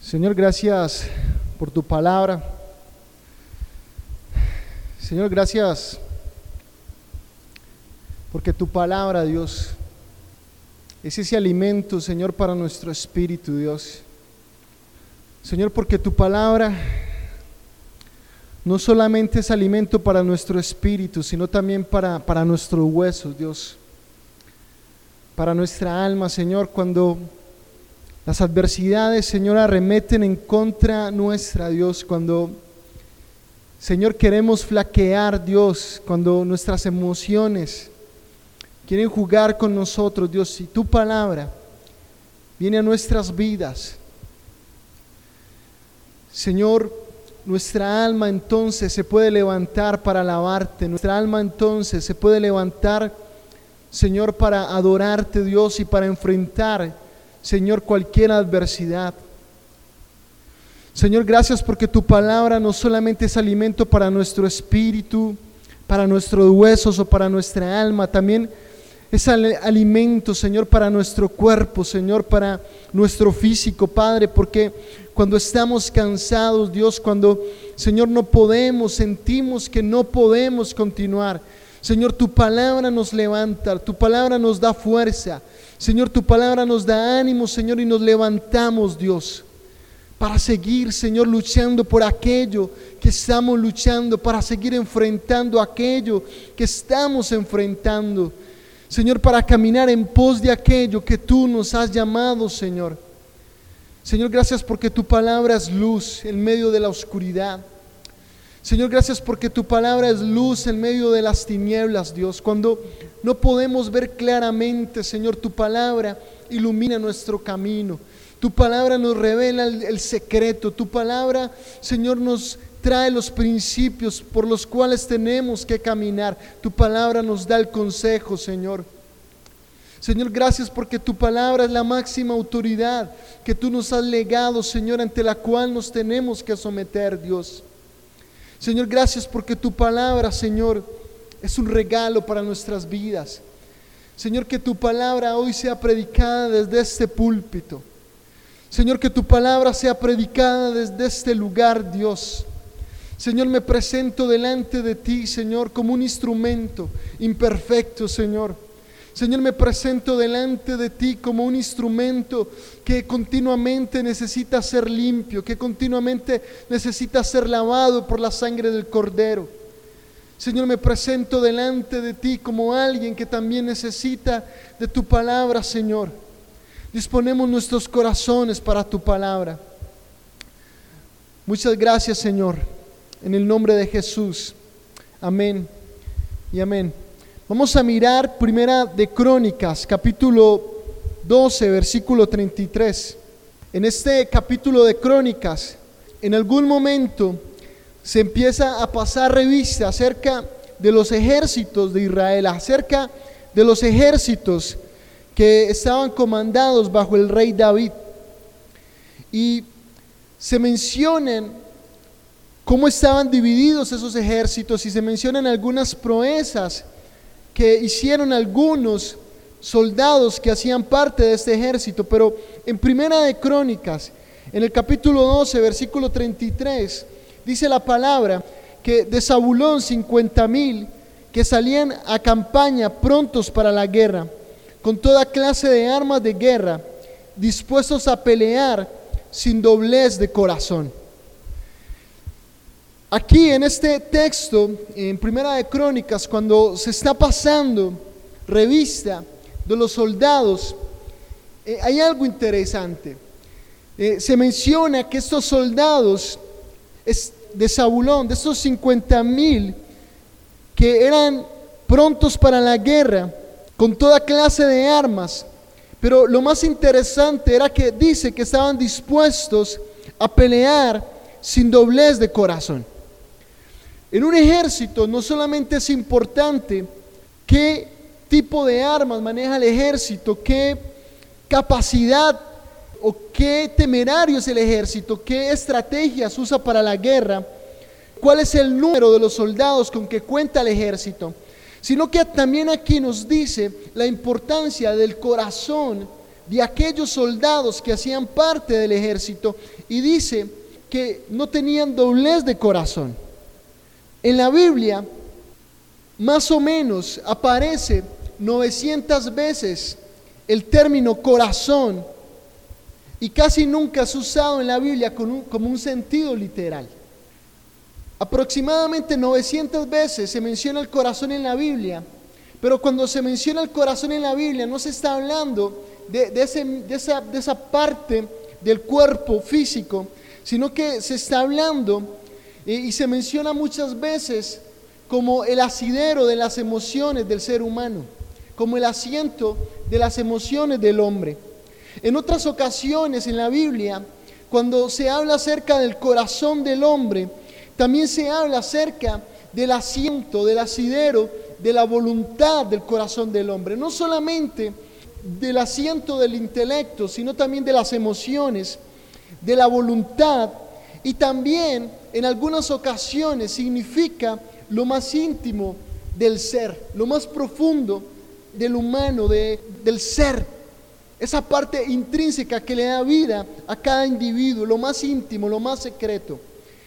Señor, gracias por tu palabra. Señor, gracias porque tu palabra, Dios, es ese alimento, Señor, para nuestro espíritu, Dios. Señor, porque tu palabra no solamente es alimento para nuestro espíritu, sino también para nuestros huesos, Dios, para nuestra alma, Señor, cuando las adversidades, Señor, arremeten en contra nuestra, Dios, cuando, Señor, queremos flaquear, Dios, cuando nuestras emociones quieren jugar con nosotros, Dios, si tu palabra viene a nuestras vidas, Señor, nuestra alma entonces se puede levantar para alabarte, nuestra alma entonces se puede levantar, Señor, para adorarte, Dios, y para enfrentar, Señor, cualquier adversidad. Señor, gracias porque tu palabra no solamente es alimento para nuestro espíritu, para nuestros huesos o para nuestra alma, también es alimento, Señor, para nuestro cuerpo, Señor, para nuestro físico, Padre, porque cuando estamos cansados, Dios, cuando, Señor, no podemos, sentimos que no podemos continuar, Señor, tu palabra nos levanta, tu palabra nos da fuerza, Señor, tu palabra nos da ánimo, Señor, y nos levantamos, Dios, para seguir, Señor, luchando por aquello que estamos luchando, para seguir enfrentando aquello que estamos enfrentando, Señor, para caminar en pos de aquello que tú nos has llamado, Señor. Señor, gracias porque tu palabra es luz en medio de la oscuridad. Señor, gracias porque tu palabra es luz en medio de las tinieblas, Dios. Cuando no podemos ver claramente, Señor, tu palabra ilumina nuestro camino. Tu palabra nos revela el secreto. Tu palabra, Señor, nos trae los principios por los cuales tenemos que caminar. Tu palabra nos da el consejo, Señor. Señor, gracias porque tu palabra es la máxima autoridad que tú nos has legado, Señor, ante la cual nos tenemos que someter, Dios. Señor, gracias porque tu palabra, Señor, es un regalo para nuestras vidas. Señor, que tu palabra hoy sea predicada desde este púlpito. Señor, que tu palabra sea predicada desde este lugar, Dios. Señor, me presento delante de ti, Señor, como un instrumento imperfecto, Señor. Señor, me presento delante de ti como un instrumento que continuamente necesita ser limpio, que continuamente necesita ser lavado por la sangre del Cordero. Señor, me presento delante de ti como alguien que también necesita de tu palabra, Señor. Disponemos nuestros corazones para tu palabra. Muchas gracias, Señor, en el nombre de Jesús. Amén y amén. Vamos a mirar Primera de Crónicas, capítulo 12, versículo 33. En este capítulo de Crónicas, en algún momento se empieza a pasar revista acerca de los ejércitos de Israel, acerca de los ejércitos que estaban comandados bajo el rey David. Y se mencionan cómo estaban divididos esos ejércitos y se mencionan algunas proezas que hicieron algunos soldados que hacían parte de este ejército. Pero en Primera de Crónicas, en el capítulo 12, versículo 33, dice la palabra que de Zabulón 50,000 que salían a campaña prontos para la guerra, con toda clase de armas de guerra, dispuestos a pelear sin doblez de corazón. Aquí en este texto, en Primera de Crónicas, cuando se está pasando revista de los soldados, hay algo interesante. Se menciona que estos soldados de Zabulón, de estos 50,000 que eran prontos para la guerra, con toda clase de armas, pero lo más interesante era que dice que estaban dispuestos a pelear sin doblez de corazón. En un ejército no solamente es importante qué tipo de armas maneja el ejército, qué capacidad o qué temerario es el ejército, qué estrategias usa para la guerra, cuál es el número de los soldados con que cuenta el ejército, sino que también aquí nos dice la importancia del corazón de aquellos soldados que hacían parte del ejército y dice que no tenían doblez de corazón. En la Biblia, más o menos aparece 900 veces el término corazón y casi nunca es usado en la Biblia como un sentido literal. Aproximadamente 900 veces se menciona el corazón en la Biblia, pero cuando se menciona el corazón en la Biblia no se está hablando de esa parte del cuerpo físico, sino que se está hablando y se menciona muchas veces como el asidero de las emociones del ser humano, como el asiento de las emociones del hombre. En otras ocasiones en la Biblia, cuando se habla acerca del corazón del hombre, también se habla acerca del asiento, del asidero, de la voluntad del corazón del hombre. No solamente del asiento del intelecto, sino también de las emociones, de la voluntad, y también en algunas ocasiones significa lo más íntimo del ser, lo más profundo del humano, del ser. Esa parte intrínseca que le da vida a cada individuo, lo más íntimo, lo más secreto.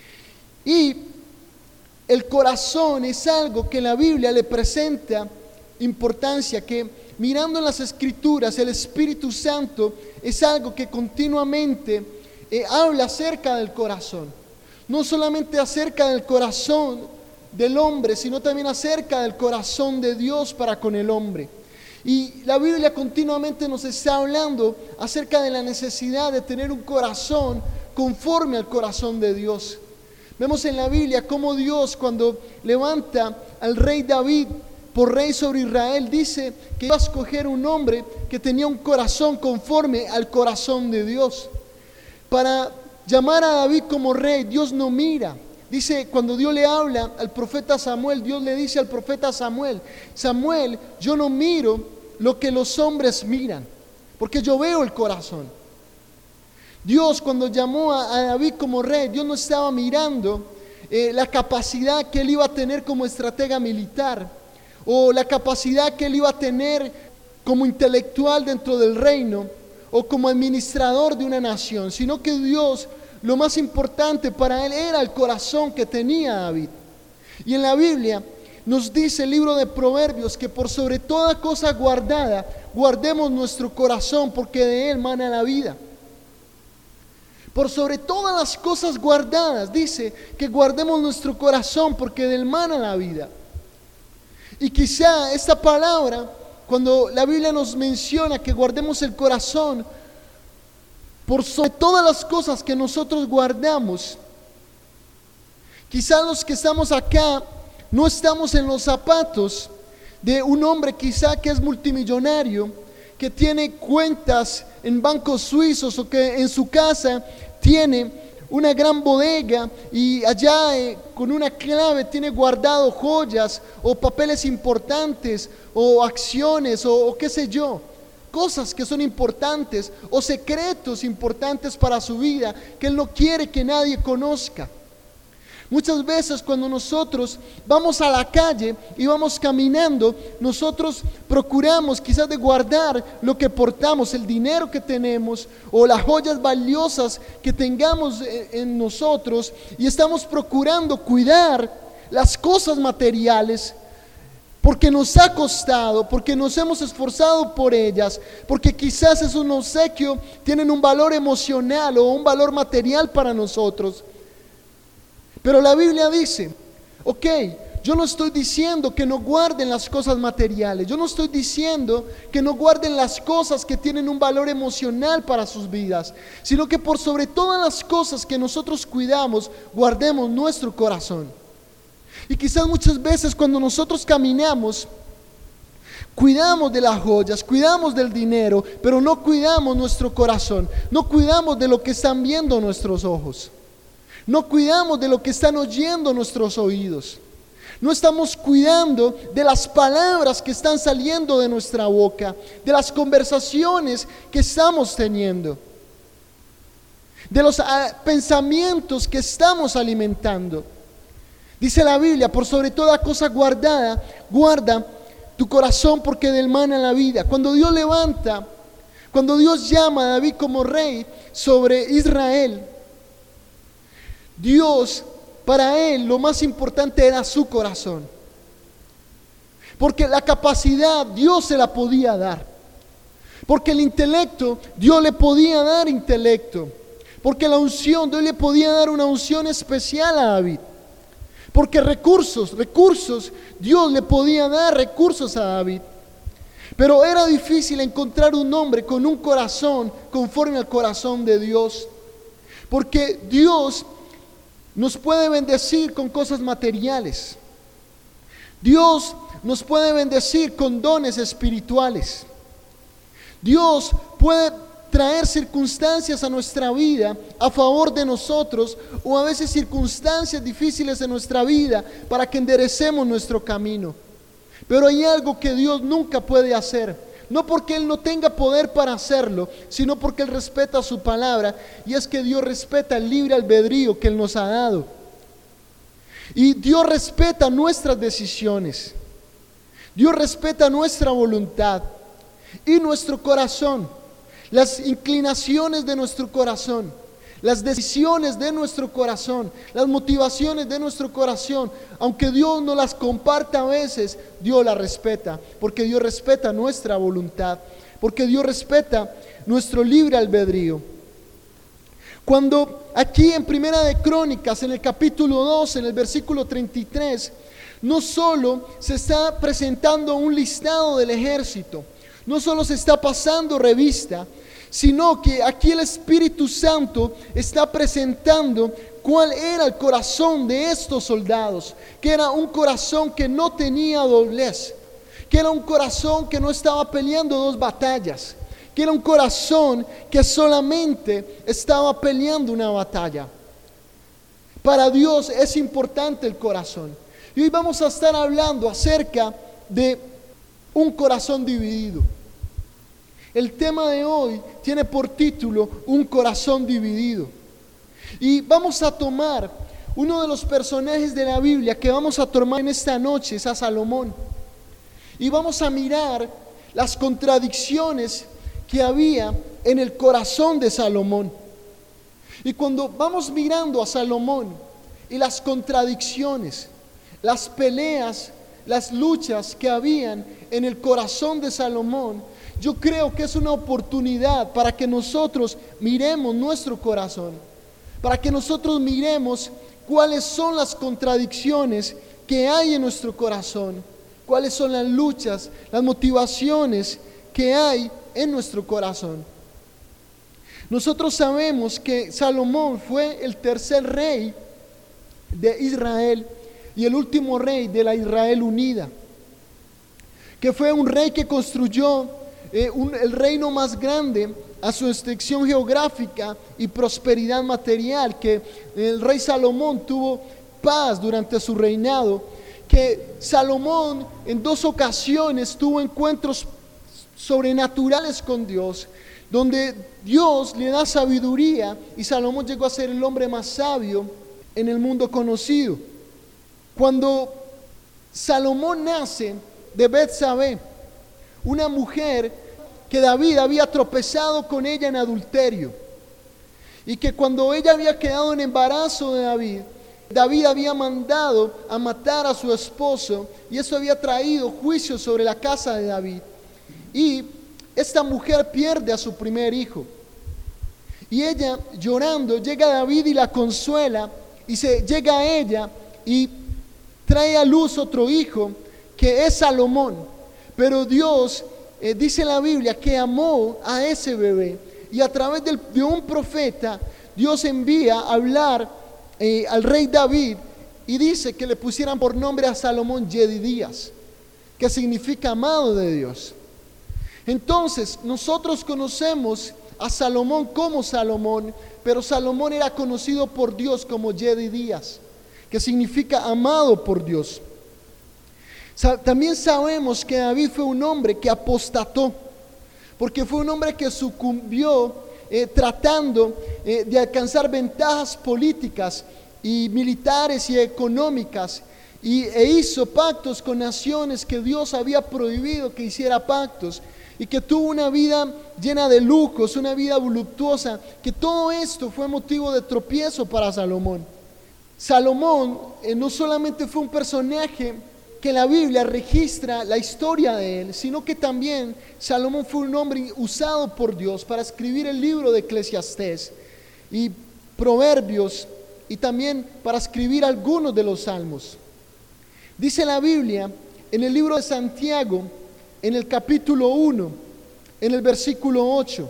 Y el corazón es algo que la Biblia le presenta importancia, que mirando en las Escrituras, el Espíritu Santo es algo que continuamente habla acerca del corazón. No solamente acerca del corazón del hombre, sino también acerca del corazón de Dios para con el hombre. Y la Biblia continuamente nos está hablando acerca de la necesidad de tener un corazón conforme al corazón de Dios. Vemos en la Biblia cómo Dios, cuando levanta al rey David por rey sobre Israel, dice que iba a escoger un hombre que tenía un corazón conforme al corazón de Dios. Para llamar a David como rey, Dios no mira. Dice, cuando Dios le habla al profeta Samuel, Dios le dice al profeta Samuel: Samuel, yo no miro lo que los hombres miran, porque yo veo el corazón. Dios, cuando llamó a David como rey, Dios no estaba mirando la capacidad que él iba a tener como estratega militar, o la capacidad que él iba a tener como intelectual dentro del reino, o como administrador de una nación, sino que Dios, lo más importante para él era el corazón que tenía David. Y en la Biblia nos dice el libro de Proverbios que por sobre toda cosa guardada, guardemos nuestro corazón, porque de él mana la vida. Por sobre todas las cosas guardadas, dice que guardemos nuestro corazón, porque de él mana la vida. Y quizá esta palabra, cuando la Biblia nos menciona que guardemos el corazón, por sobre todas las cosas que nosotros guardamos, quizás los que estamos acá no estamos en los zapatos de un hombre quizá que es multimillonario, que tiene cuentas en bancos suizos, o que en su casa tiene una gran bodega y allá con una clave tiene guardado joyas o papeles importantes o acciones o qué sé yo, cosas que son importantes o secretos importantes para su vida que él no quiere que nadie conozca. Muchas veces cuando nosotros vamos a la calle y vamos caminando, nosotros procuramos quizás de guardar lo que portamos, el dinero que tenemos o las joyas valiosas que tengamos en nosotros, y estamos procurando cuidar las cosas materiales porque nos ha costado, porque nos hemos esforzado por ellas, porque quizás es un obsequio, tienen un valor emocional o un valor material para nosotros. Pero la Biblia dice, ok, yo no estoy diciendo que no guarden las cosas materiales, yo no estoy diciendo que no guarden las cosas que tienen un valor emocional para sus vidas, sino que por sobre todas las cosas que nosotros cuidamos, guardemos nuestro corazón. Y quizás muchas veces cuando nosotros caminamos, cuidamos de las joyas, cuidamos del dinero, pero no cuidamos nuestro corazón, no cuidamos de lo que están viendo nuestros ojos. No cuidamos de lo que están oyendo nuestros oídos. No estamos cuidando de las palabras que están saliendo de nuestra boca, de las conversaciones que estamos teniendo, de los pensamientos que estamos alimentando. Dice la Biblia, por sobre toda cosa guardada, guarda tu corazón, porque de él mana la vida. Cuando Dios levanta Cuando Dios llama a David como rey sobre Israel, Dios, para él, lo más importante era su corazón. Porque la capacidad Dios se la podía dar. Porque el intelecto, Dios le podía dar intelecto. Porque la unción, Dios le podía dar una unción especial a David. Porque recursos, Dios le podía dar recursos a David. Pero era difícil encontrar un hombre con un corazón conforme al corazón de Dios. Porque Dios nos puede bendecir con cosas materiales. Dios nos puede bendecir con dones espirituales. Dios puede traer circunstancias a nuestra vida a favor de nosotros, o a veces circunstancias difíciles en nuestra vida para que enderecemos nuestro camino. Pero hay algo que Dios nunca puede hacer, no porque Él no tenga poder para hacerlo, sino porque Él respeta su palabra, y es que Dios respeta el libre albedrío que Él nos ha dado. Y Dios respeta nuestras decisiones. Dios respeta nuestra voluntad y nuestro corazón, las inclinaciones de nuestro corazón, las decisiones de nuestro corazón, las motivaciones de nuestro corazón. Aunque Dios no las comparta a veces, Dios las respeta, porque Dios respeta nuestra voluntad, porque Dios respeta nuestro libre albedrío. Cuando aquí en Primera de Crónicas, en el capítulo 2, en el versículo 33, no solo se está presentando un listado del ejército, no solo se está pasando revista, sino que aquí el Espíritu Santo está presentando cuál era el corazón de estos soldados, que era un corazón que no tenía doblez, que era un corazón que no estaba peleando dos batallas, que era un corazón que solamente estaba peleando una batalla. Para Dios es importante el corazón. Y hoy vamos a estar hablando acerca de un corazón dividido. El tema de hoy tiene por título un corazón dividido. Y vamos a tomar uno de los personajes de la Biblia que vamos a tomar en esta noche, es a Salomón. Y vamos a mirar las contradicciones que había en el corazón de Salomón. Y cuando vamos mirando a Salomón y las contradicciones, las peleas, las luchas que habían en el corazón de Salomón, yo creo que es una oportunidad para que nosotros miremos nuestro corazón, para que nosotros miremos cuáles son las contradicciones que hay en nuestro corazón, cuáles son las luchas, las motivaciones que hay en nuestro corazón. Nosotros sabemos que Salomón fue el tercer rey de Israel y el último rey de la Israel unida, que fue un rey que construyó el reino más grande a su extensión geográfica y prosperidad material, que el rey Salomón tuvo paz durante su reinado, que Salomón en 2 ocasiones tuvo encuentros sobrenaturales con Dios, donde Dios le da sabiduría, y Salomón llegó a ser el hombre más sabio en el mundo conocido. Cuando Salomón nace de Betsabé, una mujer que David había tropezado con ella en adulterio, y que cuando ella había quedado en embarazo de David, David había mandado a matar a su esposo, y eso había traído juicio sobre la casa de David. Y esta mujer pierde a su primer hijo, y ella llorando llega a David y la consuela, y llega a ella y trae a luz otro hijo que es Salomón. Pero Dios dice la Biblia que amó a ese bebé, y a través de un profeta Dios envía a hablar al rey David, y dice que le pusieran por nombre a Salomón Yedidías, que significa amado de Dios. Entonces nosotros conocemos a Salomón como Salomón, pero Salomón era conocido por Dios como Yedidías, que significa amado por Dios. También sabemos que David fue un hombre que apostató, porque fue un hombre que sucumbió tratando de alcanzar ventajas políticas y militares y económicas, e hizo pactos con naciones que Dios había prohibido que hiciera pactos. y que tuvo una vida llena de lujos, una vida voluptuosa, que todo esto fue motivo de tropiezo para Salomón. Salomón no solamente fue un personaje que la Biblia registra la historia de él, sino que también Salomón fue un hombre usado por Dios para escribir el libro de Eclesiastés y Proverbios, y también para escribir algunos de los salmos. Dice la Biblia en el libro de Santiago, en el capítulo 1, en el versículo 8,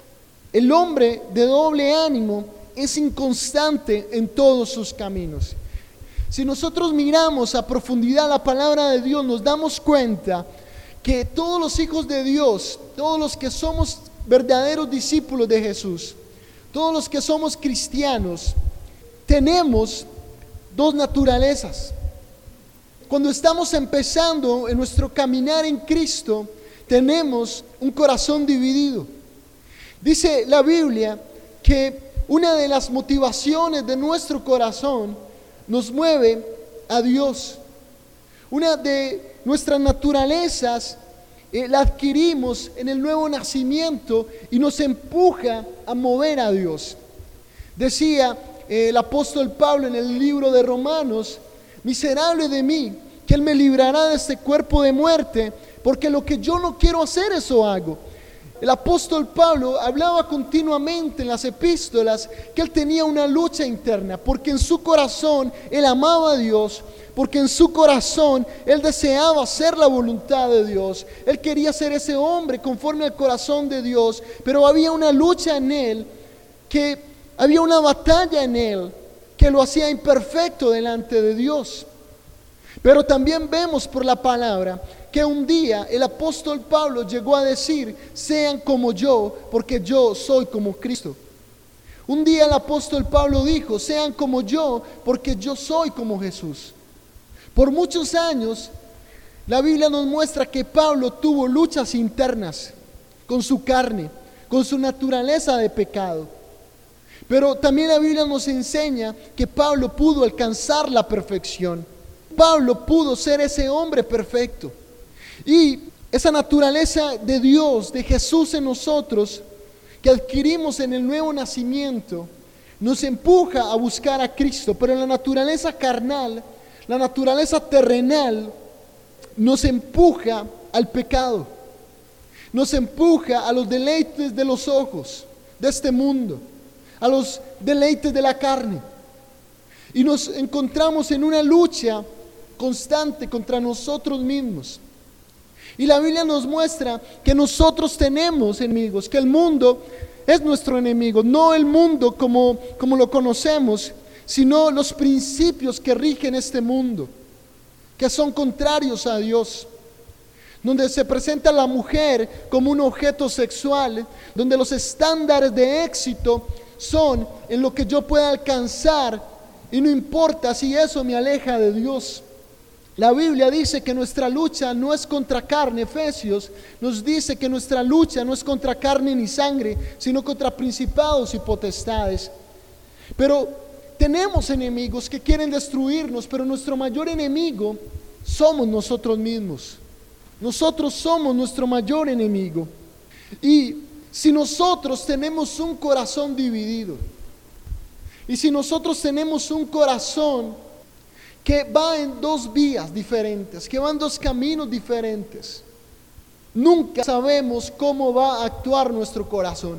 el hombre de doble ánimo es inconstante en todos sus caminos. Si nosotros miramos a profundidad la palabra de Dios, nos damos cuenta que todos los hijos de Dios, todos los que somos verdaderos discípulos de Jesús, todos los que somos cristianos, tenemos dos naturalezas. Cuando estamos empezando en nuestro caminar en Cristo, tenemos un corazón dividido. Dice la Biblia que una de las motivaciones de nuestro corazón nos mueve a Dios. Una de nuestras naturalezas la adquirimos en el nuevo nacimiento y nos empuja a mover a Dios. Decía el apóstol Pablo en el libro de Romanos: miserable de mí, que Él me librará de este cuerpo de muerte, porque lo que yo no quiero hacer, eso hago. El apóstol Pablo hablaba continuamente en las epístolas que él tenía una lucha interna, porque en su corazón él amaba a Dios, porque en su corazón él deseaba hacer la voluntad de Dios. Él quería ser ese hombre conforme al corazón de Dios, pero había una lucha en él, que había una batalla en él que lo hacía imperfecto delante de Dios. Pero también vemos por la palabra que un día el apóstol Pablo llegó a decir: sean como yo, porque yo soy como Cristo. Un día el apóstol Pablo dijo: sean como yo, porque yo soy como Jesús. Por muchos años la Biblia nos muestra que Pablo tuvo luchas internas con su carne, con su naturaleza de pecado. Pero también la Biblia nos enseña que Pablo pudo alcanzar la perfección. Pablo pudo ser ese hombre perfecto. Y esa naturaleza de Dios, de Jesús en nosotros, que adquirimos en el nuevo nacimiento, nos empuja a buscar a Cristo. Pero la naturaleza carnal, la naturaleza terrenal, nos empuja al pecado, nos empuja a los deleites de los ojos de este mundo, a los deleites de la carne, y nos encontramos en una lucha constante contra nosotros mismos. Y la Biblia nos muestra que nosotros tenemos enemigos, que el mundo es nuestro enemigo, no el mundo como lo conocemos, sino los principios que rigen este mundo, que son contrarios a Dios, donde se presenta a la mujer como un objeto sexual, donde los estándares de éxito son en lo que yo pueda alcanzar, y no importa si eso me aleja de Dios. La Biblia dice que nuestra lucha no es contra carne. Efesios nos dice que nuestra lucha no es contra carne ni sangre, sino contra principados y potestades. Pero tenemos enemigos que quieren destruirnos, pero nuestro mayor enemigo somos nosotros mismos. Nosotros somos nuestro mayor enemigo. Y si nosotros tenemos un corazón dividido, y si nosotros tenemos un corazón que va en dos vías diferentes, que va en dos caminos diferentes, nunca sabemos cómo va a actuar nuestro corazón.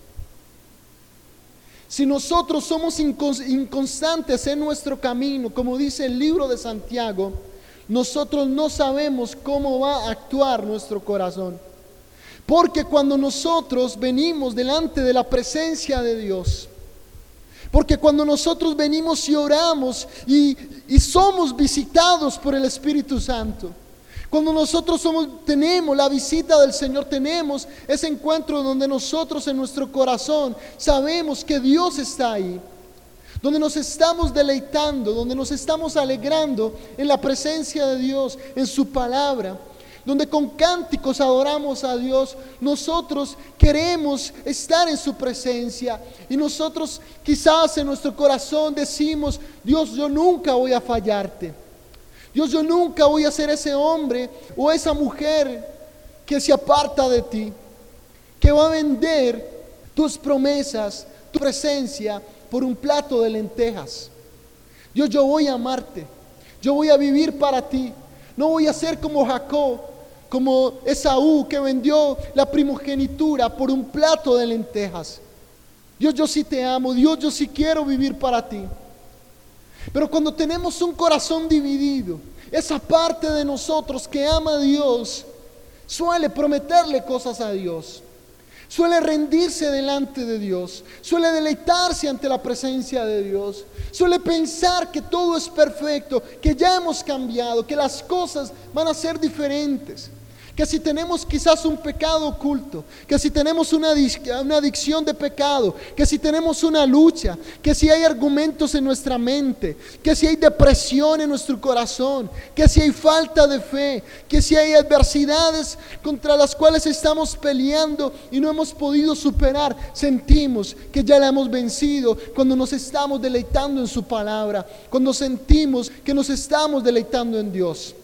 Si nosotros somos inconstantes en nuestro camino, como dice el libro de Santiago, nosotros no sabemos cómo va a actuar nuestro corazón. Porque cuando nosotros venimos delante de la presencia de Dios, porque cuando nosotros venimos y oramos y somos visitados por el Espíritu Santo, cuando nosotros tenemos la visita del Señor, tenemos ese encuentro donde nosotros en nuestro corazón sabemos que Dios está ahí, donde nos estamos deleitando, donde nos estamos alegrando en la presencia de Dios, en su palabra, donde con cánticos adoramos a Dios. Nosotros queremos estar en su presencia, y nosotros quizás en nuestro corazón decimos: Dios, yo nunca voy a fallarte. Dios, yo nunca voy a ser ese hombre o esa mujer que se aparta de ti, que va a vender tus promesas, tu presencia por un plato de lentejas. Dios, yo voy a amarte, yo voy a vivir para ti, no voy a ser como Jacob, como Esaú que vendió la primogenitura por un plato de lentejas. Dios, yo sí te amo, Dios, yo sí quiero vivir para ti. Pero cuando tenemos un corazón dividido, esa parte de nosotros que ama a Dios suele prometerle cosas a Dios, suele rendirse delante de Dios, suele deleitarse ante la presencia de Dios, suele pensar que todo es perfecto, que ya hemos cambiado, que las cosas van a ser diferentes, que si tenemos quizás un pecado oculto, que si tenemos una adicción de pecado, que si tenemos una lucha, que si hay argumentos en nuestra mente, que si hay depresión en nuestro corazón, que si hay falta de fe, que si hay adversidades contra las cuales estamos peleando y no hemos podido superar, sentimos que ya la hemos vencido cuando nos estamos deleitando en su palabra, cuando sentimos que nos estamos deleitando en Dios.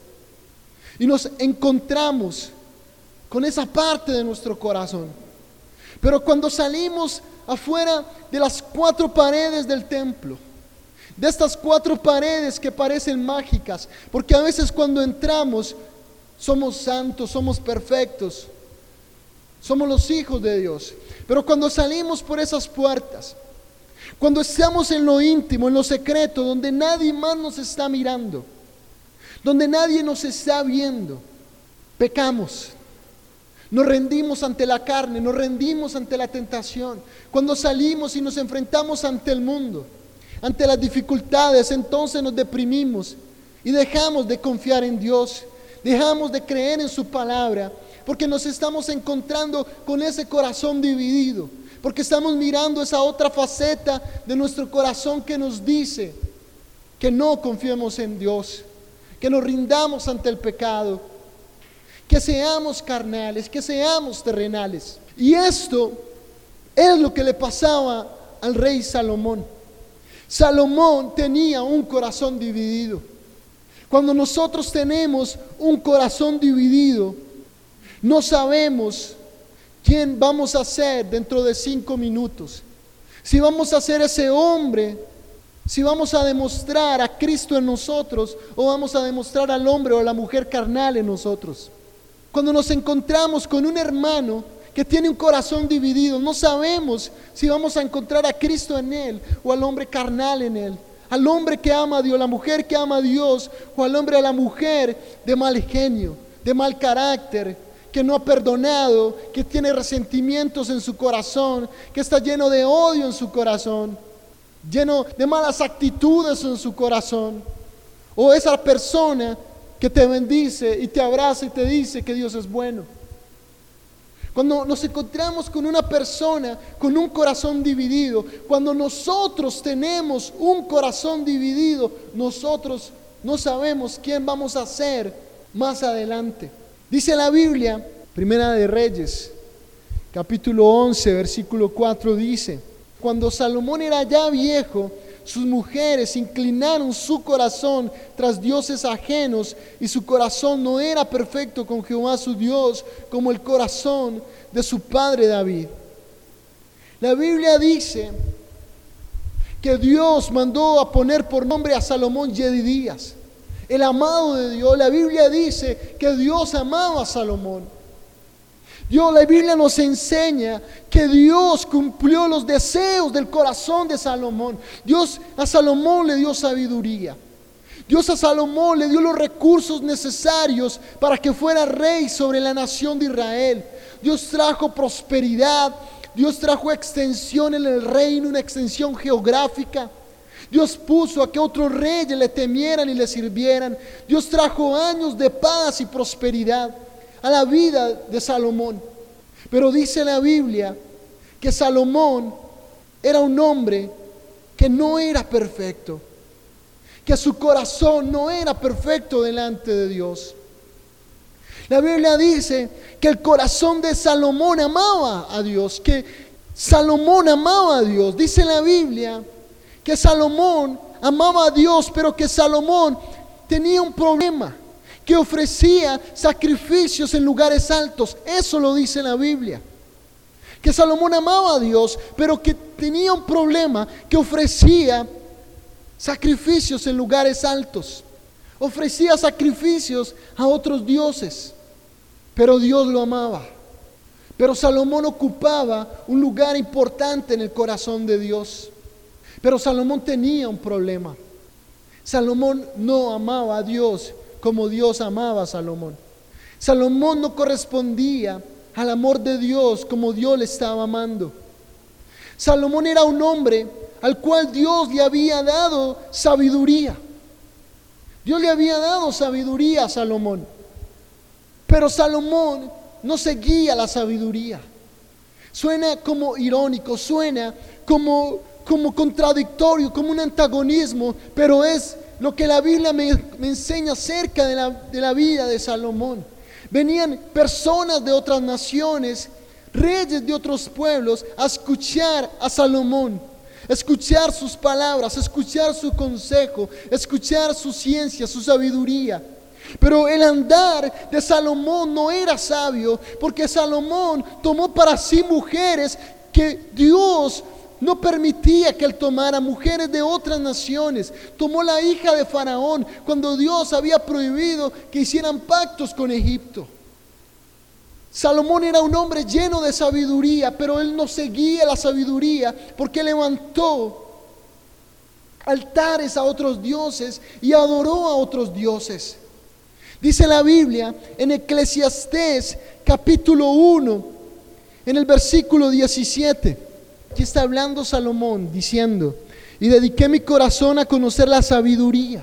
Y nos encontramos con esa parte de nuestro corazón. Pero cuando salimos afuera de las 4 paredes del templo, de estas 4 paredes que parecen mágicas, porque a veces cuando entramos somos santos, somos perfectos, somos los hijos de Dios. Pero cuando salimos por esas puertas, cuando estamos en lo íntimo, en lo secreto, donde nadie más nos está mirando, donde nadie nos está viendo, pecamos, nos rendimos ante la carne, nos rendimos ante la tentación. Cuando salimos y nos enfrentamos ante el mundo, ante las dificultades, entonces nos deprimimos y dejamos de confiar en Dios, dejamos de creer en su palabra, porque nos estamos encontrando con ese corazón dividido, porque estamos mirando esa otra faceta de nuestro corazón que nos dice que no confiemos en Dios, que nos rindamos ante el pecado, que seamos carnales, que seamos terrenales. Y esto es lo que le pasaba al rey Salomón. Salomón tenía un corazón dividido. Cuando nosotros tenemos un corazón dividido, no sabemos quién vamos a ser dentro de 5 minutos. Si vamos a ser ese hombre, si vamos a demostrar a Cristo en nosotros, o vamos a demostrar al hombre o a la mujer carnal en nosotros. Cuando nos encontramos con un hermano que tiene un corazón dividido, no sabemos si vamos a encontrar a Cristo en él o al hombre carnal en él, al hombre que ama a Dios, la mujer que ama a Dios, o al hombre o a la mujer de mal genio, de mal carácter, que no ha perdonado, que tiene resentimientos en su corazón, que está lleno de odio en su corazón, lleno de malas actitudes en su corazón. O esa persona que te bendice y te abraza y te dice que Dios es bueno. Cuando nos encontramos con una persona con un corazón dividido, cuando nosotros tenemos un corazón dividido, nosotros no sabemos quién vamos a ser más adelante. Dice la Biblia, Primera de Reyes, capítulo 11, versículo 4, dice: cuando Salomón era ya viejo, sus mujeres inclinaron su corazón tras dioses ajenos, y su corazón no era perfecto con Jehová su Dios, como el corazón de su padre David. La Biblia dice que Dios mandó a poner por nombre a Salomón Yedidías, el amado de Dios. La Biblia dice que Dios amaba a Salomón. La Biblia nos enseña que Dios cumplió los deseos del corazón de Salomón. Dios a Salomón le dio sabiduría. Dios a Salomón le dio los recursos necesarios para que fuera rey sobre la nación de Israel. Dios trajo prosperidad. Dios trajo extensión en el reino, una extensión geográfica. Dios puso a que otros reyes le temieran y le sirvieran. Dios trajo años de paz y prosperidad a la vida de Salomón. Pero dice la Biblia que Salomón era un hombre que no era perfecto, que su corazón no era perfecto delante de Dios. La Biblia dice que el corazón de Salomón amaba a Dios, que Salomón amaba a Dios. Dice la Biblia que Salomón amaba a Dios, pero que Salomón tenía un problema, que ofrecía sacrificios en lugares altos. Eso lo dice la Biblia. Que Salomón amaba a Dios, pero que tenía un problema, que ofrecía sacrificios en lugares altos. Ofrecía sacrificios a otros dioses, pero Dios lo amaba. Pero Salomón ocupaba un lugar importante en el corazón de Dios. Pero Salomón tenía un problema. Salomón no amaba a Dios como Dios amaba a Salomón. Salomón no correspondía al amor de Dios como Dios le estaba amando. Salomón era un hombre al cual Dios le había dado sabiduría. Dios le había dado sabiduría a Salomón. Pero Salomón no seguía la sabiduría. Suena como irónico, suena como contradictorio, como un antagonismo, pero es lo que la Biblia me enseña acerca de la vida de Salomón. Venían personas de otras naciones, reyes de otros pueblos, a escuchar a Salomón, escuchar sus palabras, escuchar su consejo, escuchar su ciencia, su sabiduría. Pero el andar de Salomón no era sabio, porque Salomón tomó para sí mujeres que Dios no permitía que él tomara, mujeres de otras naciones. Tomó la hija de Faraón cuando Dios había prohibido que hicieran pactos con Egipto. Salomón era un hombre lleno de sabiduría, pero él no seguía la sabiduría porque levantó altares a otros dioses y adoró a otros dioses. Dice la Biblia en Eclesiastés capítulo 1, en el versículo 17. Aquí está hablando Salomón diciendo: y dediqué mi corazón a conocer la sabiduría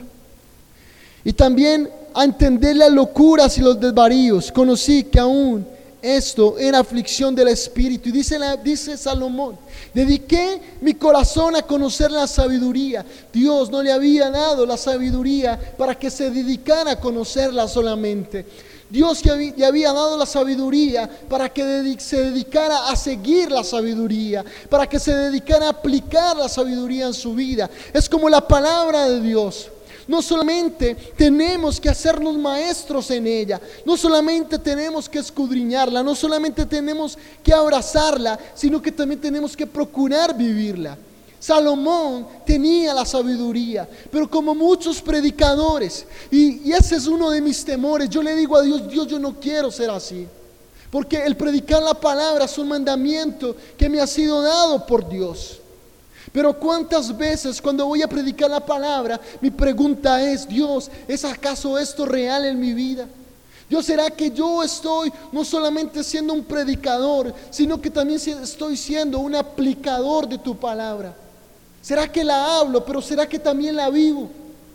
y también a entender las locuras y los desvaríos. Conocí que aún esto era aflicción del espíritu. Y dice Salomón: dediqué mi corazón a conocer la sabiduría. Dios no le había dado la sabiduría para que se dedicara a conocerla solamente. Dios le había dado la sabiduría para que se dedicara a seguir la sabiduría, para que se dedicara a aplicar la sabiduría en su vida. Es como la palabra de Dios. No solamente tenemos que hacernos maestros en ella, no solamente tenemos que escudriñarla, no solamente tenemos que abrazarla, sino que también tenemos que procurar vivirla. Salomón tenía la sabiduría, pero como muchos predicadores, y ese es uno de mis temores, yo le digo a Dios: Dios, yo no quiero ser así, porque el predicar la palabra es un mandamiento que me ha sido dado por Dios. Pero cuántas veces cuando voy a predicar la palabra, mi pregunta es: Dios, ¿es acaso esto real en mi vida? Dios, ¿será que yo estoy no solamente siendo un predicador, sino que también estoy siendo un aplicador de tu palabra? ¿Será que la hablo, pero será que también la vivo?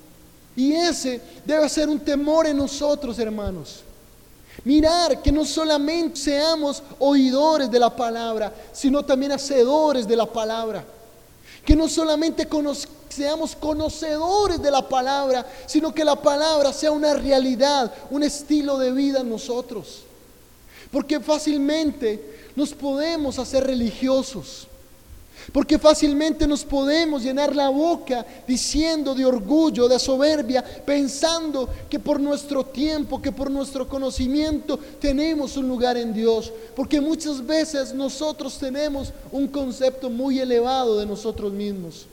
Y ese debe ser un temor en nosotros, hermanos. Mirar que no solamente seamos oidores de la palabra, sino también hacedores de la palabra. Que no solamente seamos conocedores de la palabra, sino que la palabra sea una realidad, un estilo de vida en nosotros. Porque fácilmente nos podemos hacer religiosos. Porque fácilmente nos podemos llenar la boca diciendo de orgullo, de soberbia, pensando que por nuestro tiempo, que por nuestro conocimiento tenemos un lugar en Dios. Porque muchas veces nosotros tenemos un concepto muy elevado de nosotros mismos.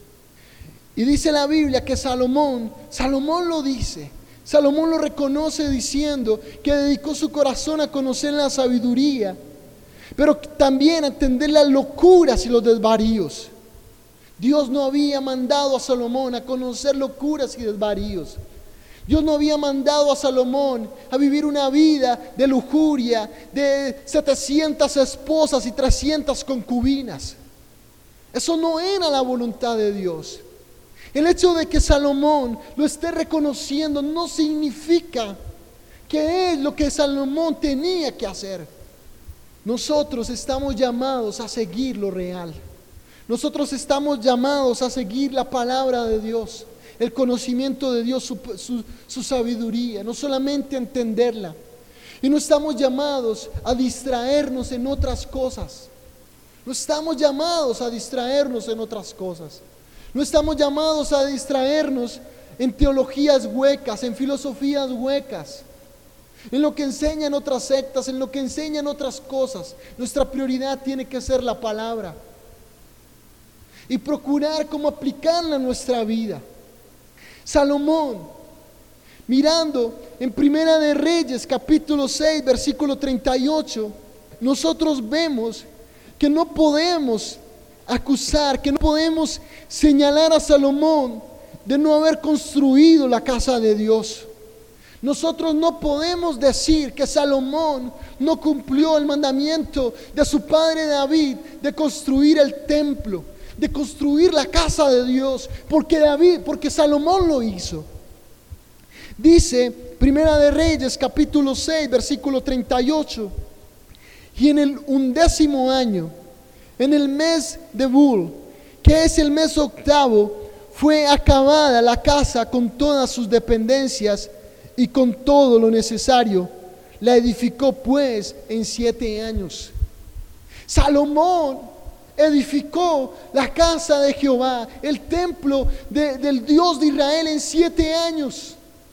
Y dice la Biblia que Salomón lo dice. Salomón lo reconoce diciendo que dedicó su corazón a conocer la sabiduría, pero también a entender las locuras y los desvaríos. Dios no había mandado a Salomón a conocer locuras y desvaríos. Dios no había mandado a Salomón a vivir una vida de lujuria, de 700 esposas y 300 concubinas. Eso no era la voluntad de Dios. El hecho de que Salomón lo esté reconociendo no significa que es lo que Salomón tenía que hacer. Nosotros estamos llamados a seguir lo real. Nosotros estamos llamados a seguir la palabra de Dios, el conocimiento de Dios, su sabiduría, no solamente a entenderla. Y no estamos llamados a distraernos en otras cosas. No estamos llamados a distraernos en otras cosas. No estamos llamados a distraernos en teologías huecas, en filosofías huecas. en lo que enseñan otras sectas, en lo que enseñan otras cosas. Nuestra prioridad tiene que ser la palabra y procurar cómo aplicarla a nuestra vida. Salomón, mirando en Primera de Reyes, capítulo 6, versículo 38, nosotros vemos que no podemos acusar, que no podemos señalar a Salomón de no haber construido la casa de Dios. Nosotros no podemos decir que Salomón no cumplió el mandamiento de su padre David de construir el templo, de construir la casa de Dios, porque Salomón lo hizo. Dice Primera de Reyes capítulo 6 versículo 38: y en el 11º año, en el mes de Bul, que es el mes 8º, fue acabada la casa con todas sus dependencias y con todo lo necesario. La edificó pues en 7 años. Salomón edificó la casa de Jehová, el templo del Dios de Israel, en 7 años.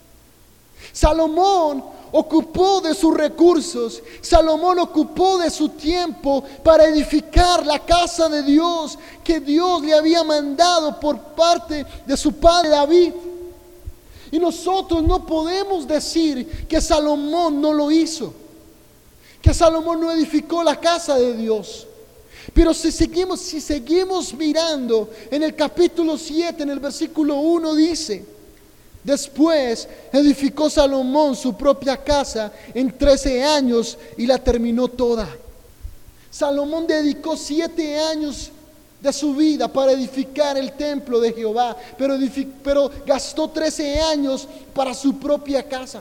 Salomón ocupó de sus recursos, Salomón ocupó de su tiempo para edificar la casa de Dios que Dios le había mandado por parte de su padre David. Y nosotros no podemos decir que Salomón no lo hizo, que Salomón no edificó la casa de Dios. Pero si seguimos mirando en el capítulo 7, en el versículo 1 dice: después edificó Salomón su propia casa en 13 años y la terminó toda. Salomón dedicó 7 años de su vida para edificar el templo de Jehová, pero gastó 13 años para su propia casa.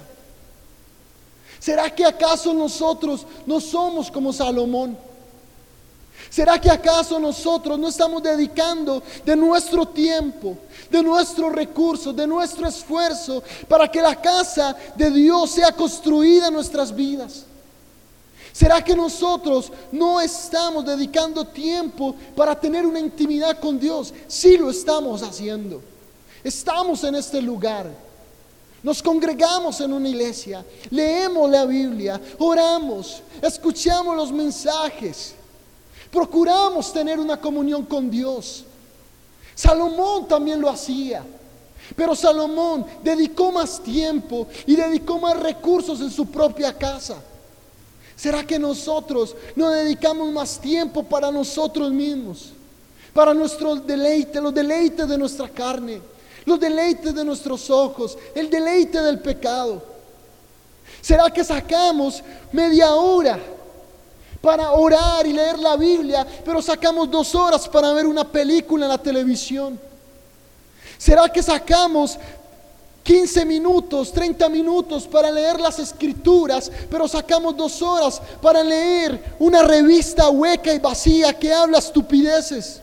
¿Será que acaso nosotros no somos como Salomón? ¿Será que acaso nosotros no estamos dedicando de nuestro tiempo, de nuestros recursos, de nuestro esfuerzo para que la casa de Dios sea construida en nuestras vidas? ¿Será que nosotros no estamos dedicando tiempo para tener una intimidad con Dios? Sí lo estamos haciendo. Estamos en este lugar. Nos congregamos en una iglesia, leemos la Biblia, oramos, escuchamos los mensajes. Procuramos tener una comunión con Dios. Salomón también lo hacía, pero Salomón dedicó más tiempo y dedicó más recursos en su propia casa. ¿Será que nosotros no dedicamos más tiempo para nosotros mismos? Para nuestro deleite, los deleites de nuestra carne, los deleites de nuestros ojos, el deleite del pecado. ¿Será que sacamos media hora para orar y leer la Biblia, pero sacamos 2 horas para ver una película en la televisión? ¿Será que sacamos 15 minutos, 30 minutos para leer las escrituras, pero sacamos 2 horas para leer una revista hueca y vacía que habla estupideces?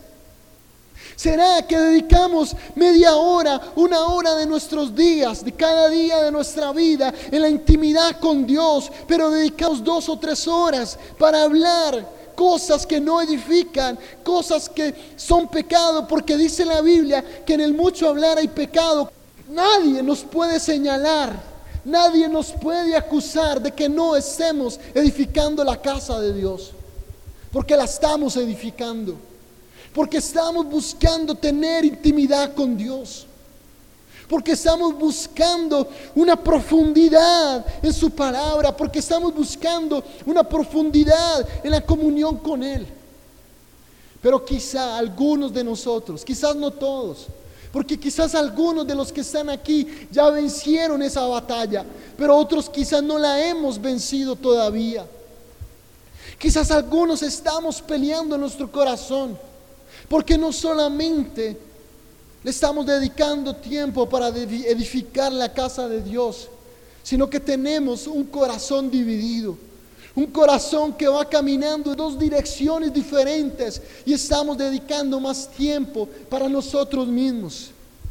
¿Será que dedicamos media hora, 1 hora de nuestros días, de cada día de nuestra vida, en la intimidad con Dios, pero dedicamos 2 o 3 horas para hablar cosas que no edifican, cosas que son pecado? Porque dice la Biblia que en el mucho hablar hay pecado. Nadie nos puede señalar, nadie nos puede acusar de que no estemos edificando la casa de Dios, porque la estamos edificando. Porque estamos buscando tener intimidad con Dios. Porque estamos buscando una profundidad en su palabra. Porque estamos buscando una profundidad en la comunión con Él. Pero quizá algunos de nosotros, quizás no todos, porque quizás algunos de los que están aquí ya vencieron esa batalla, pero otros quizás no la hemos vencido todavía. Quizás algunos estamos peleando en nuestro corazón, porque no solamente le estamos dedicando tiempo para edificar la casa de Dios, sino que tenemos un corazón dividido, un corazón que va caminando en 2 direcciones diferentes, y estamos dedicando más tiempo para nosotros mismos.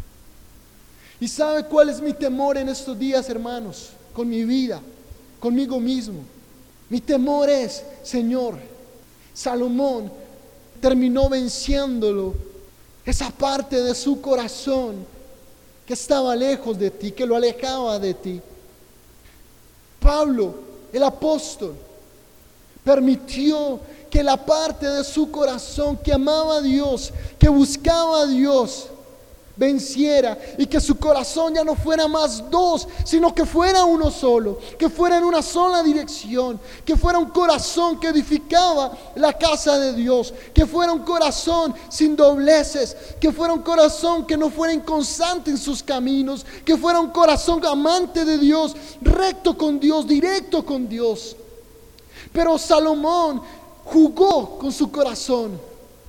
¿Y sabe cuál es mi temor en estos días, hermanos? Con mi vida, conmigo mismo. Mi temor es: Señor, Salomón terminó venciéndolo, esa parte de su corazón que estaba lejos de ti, que lo alejaba de ti. Pablo, el apóstol, permitió que la parte de su corazón que amaba a Dios, que buscaba a Dios, venciera, y que su corazón ya no fuera más dos, sino que fuera uno solo, que fuera en una sola dirección, que fuera un corazón que edificaba la casa de Dios, que fuera un corazón sin dobleces, que fuera un corazón que no fuera inconstante en sus caminos, que fuera un corazón amante de Dios, recto con Dios, directo con Dios. Pero Salomón jugó con su corazón.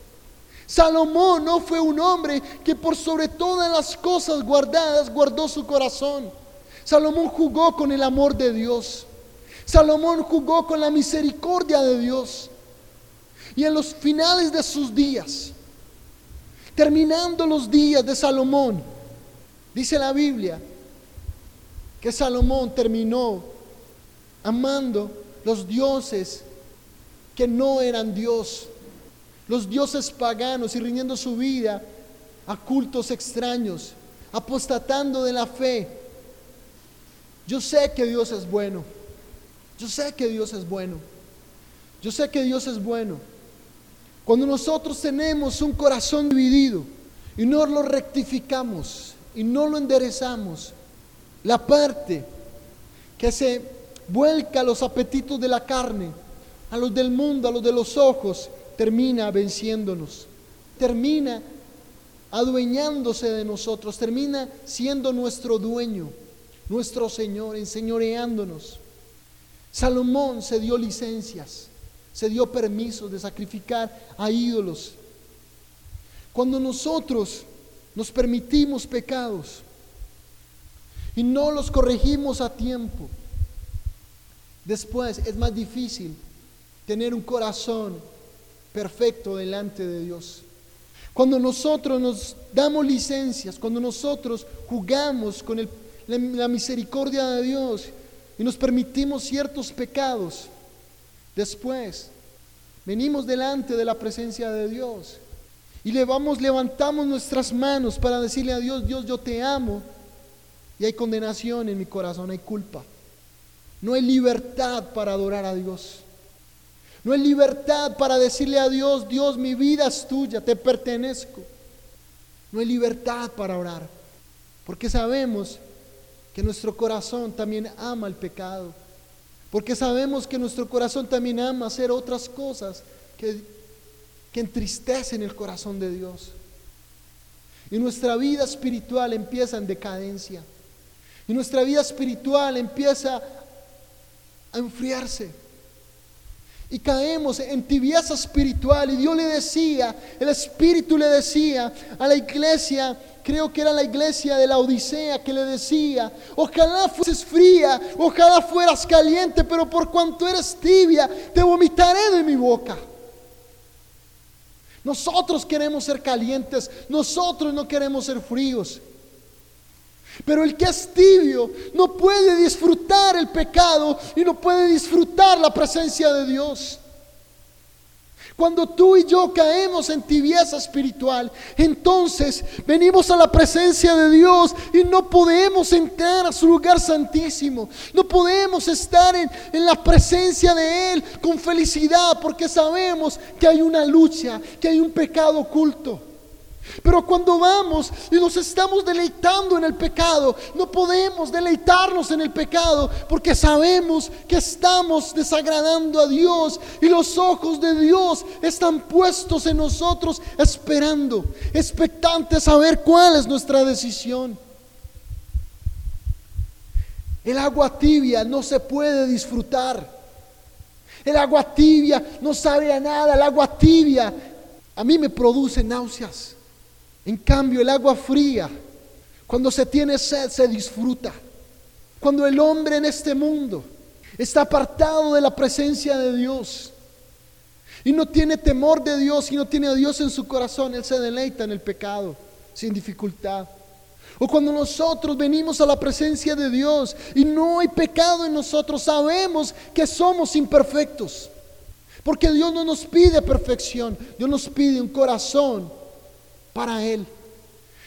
Salomón no fue un hombre que por sobre todas las cosas guardadas guardó su corazón. Salomón jugó con el amor de Dios. Salomón jugó con la misericordia de Dios. Y en los finales de sus días, terminando los días de Salomón, dice la Biblia que Salomón terminó amando los dioses que no eran Dios, los dioses paganos, y rindiendo su vida a cultos extraños, apostatando de la fe. Yo sé que Dios es bueno. Yo sé que Dios es bueno. Yo sé que Dios es bueno. Cuando nosotros tenemos un corazón dividido y no lo rectificamos y no lo enderezamos, la parte que se vuelca a los apetitos de la carne, a los del mundo, a los de los ojos, termina venciéndonos, termina adueñándose de nosotros, termina siendo nuestro dueño, nuestro Señor, enseñoreándonos. Salomón se dio licencias, se dio permisos de sacrificar a ídolos. Cuando nosotros nos permitimos pecados y no los corregimos a tiempo, después es más difícil tener un corazón perfecto delante de Dios. Cuando nosotros nos damos licencias, cuando nosotros jugamos con la misericordia de Dios y nos permitimos ciertos pecados, después venimos delante de la presencia de Dios y levantamos nuestras manos para decirle a Dios: Dios, yo te amo, y hay condenación en mi corazón, hay culpa. No hay libertad para adorar a Dios. No hay libertad para decirle a Dios: Dios, mi vida es tuya, te pertenezco. No hay libertad para orar, porque sabemos que nuestro corazón también ama el pecado, porque sabemos que nuestro corazón también ama hacer otras cosas que entristecen el corazón de Dios. Y nuestra vida espiritual empieza en decadencia, y nuestra vida espiritual empieza a enfriarse. Y caemos en tibieza espiritual. Y Dios le decía, el Espíritu le decía a la iglesia, creo que era la iglesia de la Odisea, que le decía: ojalá fueses fría, ojalá fueras caliente, pero por cuanto eres tibia, te vomitaré de mi boca. Nosotros queremos ser calientes, nosotros no queremos ser fríos. Pero el que es tibio no puede disfrutar el pecado y no puede disfrutar la presencia de Dios. Cuando tú y yo caemos en tibieza espiritual, entonces venimos a la presencia de Dios y no podemos entrar a su lugar santísimo. No podemos estar en la presencia de Él con felicidad, porque sabemos que hay una lucha, que hay un pecado oculto. Pero cuando vamos y nos estamos deleitando en el pecado, no podemos deleitarnos en el pecado, porque sabemos que estamos desagradando a Dios y los ojos de Dios están puestos en nosotros, esperando, expectantes a ver cuál es nuestra decisión. El agua tibia no se puede disfrutar. El agua tibia no sabe a nada. El agua tibia a mí me produce náuseas. En cambio, el agua fría, cuando se tiene sed, se disfruta. Cuando el hombre en este mundo está apartado de la presencia de Dios y no tiene temor de Dios y no tiene a Dios en su corazón, él se deleita en el pecado sin dificultad. O cuando nosotros venimos a la presencia de Dios y no hay pecado en nosotros, sabemos que somos imperfectos, porque Dios no nos pide perfección, Dios nos pide un corazón para Él.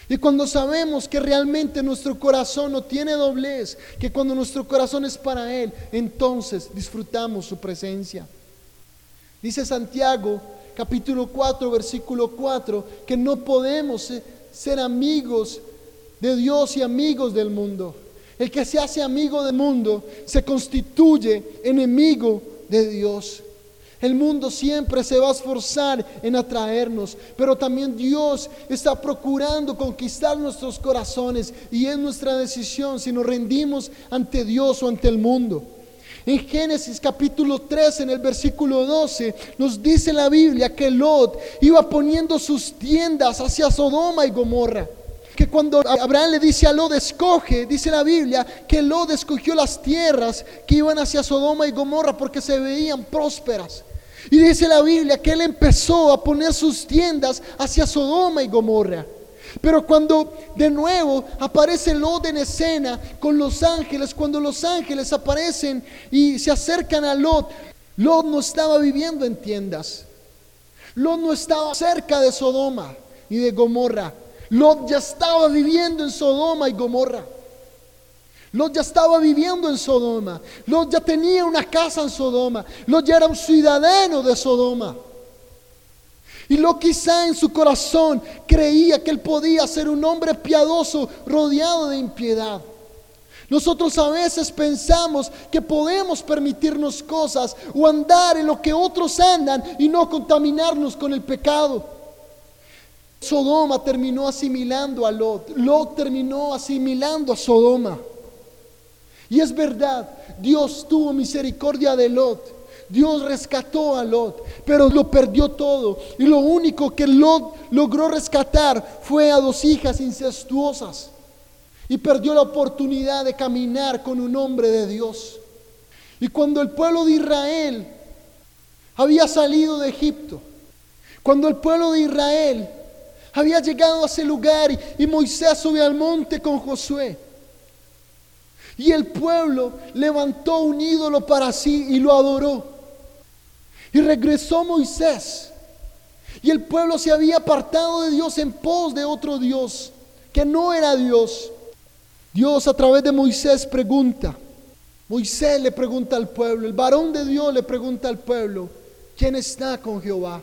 Y cuando sabemos que realmente nuestro corazón no tiene doblez, que cuando nuestro corazón es para Él, entonces disfrutamos su presencia. Dice Santiago, capítulo 4, versículo 4, que no podemos ser amigos de Dios y amigos del mundo. El que se hace amigo del mundo se constituye enemigo de Dios. El mundo siempre se va a esforzar en atraernos, pero también Dios está procurando conquistar nuestros corazones, y es nuestra decisión si nos rendimos ante Dios o ante el mundo. En Génesis capítulo 3, en el versículo 12, nos dice la Biblia que Lot iba poniendo sus tiendas hacia Sodoma y Gomorra. Que cuando Abraham le dice a Lot, escoge, dice la Biblia que Lot escogió las tierras que iban hacia Sodoma y Gomorra porque se veían prósperas. Y dice la Biblia que él empezó a poner sus tiendas hacia Sodoma y Gomorra. Pero cuando de nuevo aparece Lot en escena con los ángeles, cuando los ángeles aparecen y se acercan a Lot, Lot no estaba viviendo en tiendas. Lot no estaba cerca de Sodoma y de Gomorra. Lot ya estaba viviendo en Sodoma y Gomorra. Lot ya estaba viviendo en Sodoma. Lot ya tenía una casa en Sodoma. Lot ya era un ciudadano de Sodoma. Y Lot quizá en su corazón creía que él podía ser un hombre piadoso rodeado de impiedad. Nosotros a veces pensamos que podemos permitirnos cosas o andar en lo que otros andan y no contaminarnos con el pecado. Sodoma terminó asimilando a Lot. Lot terminó asimilando a Sodoma. Y es verdad, Dios tuvo misericordia de Lot. Dios rescató a Lot, pero lo perdió todo. Y lo único que Lot logró rescatar fue a 2 hijas incestuosas. Y perdió la oportunidad de caminar con un hombre de Dios. Y cuando el pueblo de Israel había salido de Egipto, cuando el pueblo de Israel había llegado a ese lugar y Moisés subió al monte con Josué, y el pueblo levantó un ídolo para sí y lo adoró, y regresó Moisés, y el pueblo se había apartado de Dios en pos de otro Dios que no era Dios. Dios a través de Moisés Moisés le pregunta al pueblo, el varón de Dios le pregunta al pueblo, ¿quién está con Jehová?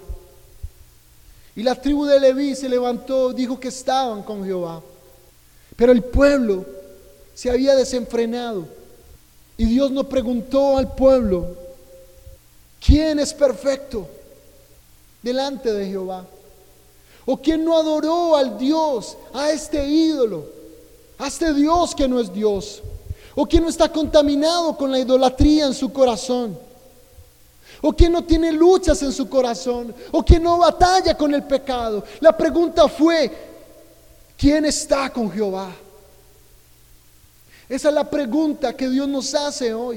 Y la tribu de Leví se levantó, dijo que estaban con Jehová. Pero el pueblo se había desenfrenado. Y Dios no preguntó al pueblo, ¿quién es perfecto delante de Jehová? ¿O quién no adoró al Dios, a este ídolo, a este Dios que no es Dios? ¿O quién no está contaminado con la idolatría en su corazón? ¿O quién no tiene luchas en su corazón? ¿O quién no batalla con el pecado? La pregunta fue, ¿quién está con Jehová? Esa es la pregunta que Dios nos hace hoy.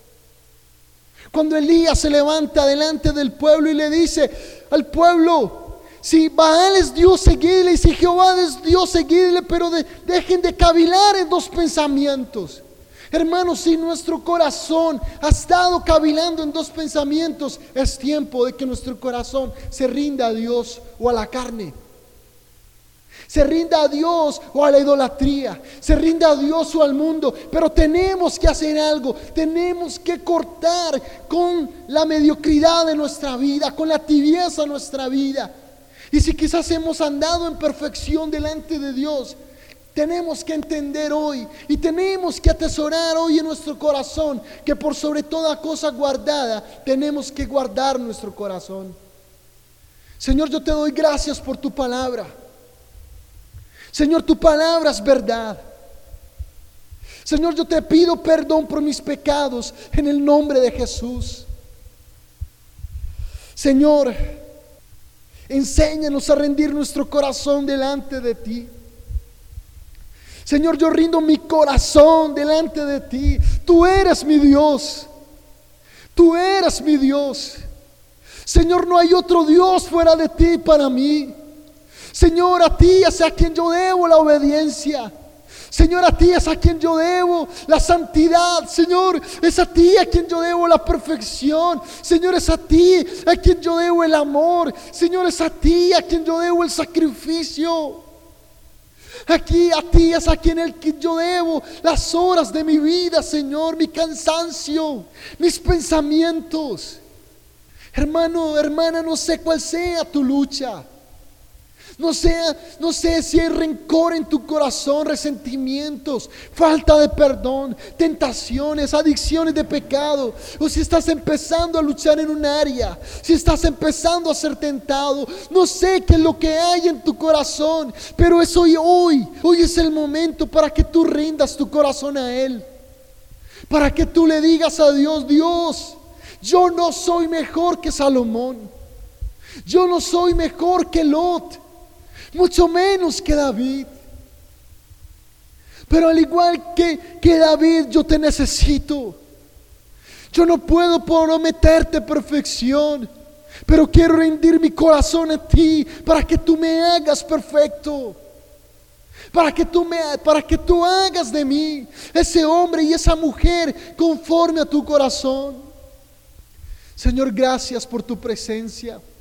Cuando Elías se levanta delante del pueblo y le dice al pueblo, si Baal es Dios, seguidle, y si Jehová es Dios, seguidle, pero dejen de cavilar en 2 pensamientos. Hermanos, si nuestro corazón ha estado cavilando en 2 pensamientos, es tiempo de que nuestro corazón se rinda a Dios o a la carne. Se rinda a Dios o a la idolatría. Se rinda a Dios o al mundo. Pero tenemos que hacer algo. Tenemos que cortar con la mediocridad de nuestra vida, con la tibieza de nuestra vida. Y si quizás hemos andado en perfección delante de Dios, tenemos que entender hoy y tenemos que atesorar hoy en nuestro corazón que por sobre toda cosa guardada tenemos que guardar nuestro corazón. Señor, yo te doy gracias por tu palabra. Señor, tu palabra es verdad. Señor, yo te pido perdón por mis pecados en el nombre de Jesús. Señor, enséñanos a rendir nuestro corazón delante de ti. Señor, yo rindo mi corazón delante de ti. Tú eres mi Dios. Tú eres mi Dios. Señor, no hay otro Dios fuera de ti para mí. Señor, a ti es a quien yo debo la obediencia. Señor, a ti es a quien yo debo la santidad. Señor, es a ti a quien yo debo la perfección. Señor, es a ti a quien yo debo el amor. Señor, es a ti a quien yo debo el sacrificio. Aquí a ti es a quien el que yo debo las horas de mi vida, Señor, mi cansancio, mis pensamientos. Hermano, hermana, no sé cuál sea tu lucha. No sé si hay rencor en tu corazón, resentimientos, falta de perdón, tentaciones, adicciones de pecado, o si estás empezando a luchar en un área, si estás empezando a ser tentado. No sé qué es lo que hay en tu corazón, pero es hoy es el momento para que tú rindas tu corazón a Él, para que tú le digas a Dios: Dios, yo no soy mejor que Salomón, yo no soy mejor que Lot, mucho menos que David. Pero al igual que David, yo te necesito. Yo no puedo prometerte perfección, pero quiero rendir mi corazón a ti para que tú me hagas perfecto, para que tú hagas de mí ese hombre y esa mujer conforme a tu corazón. Señor, gracias por tu presencia.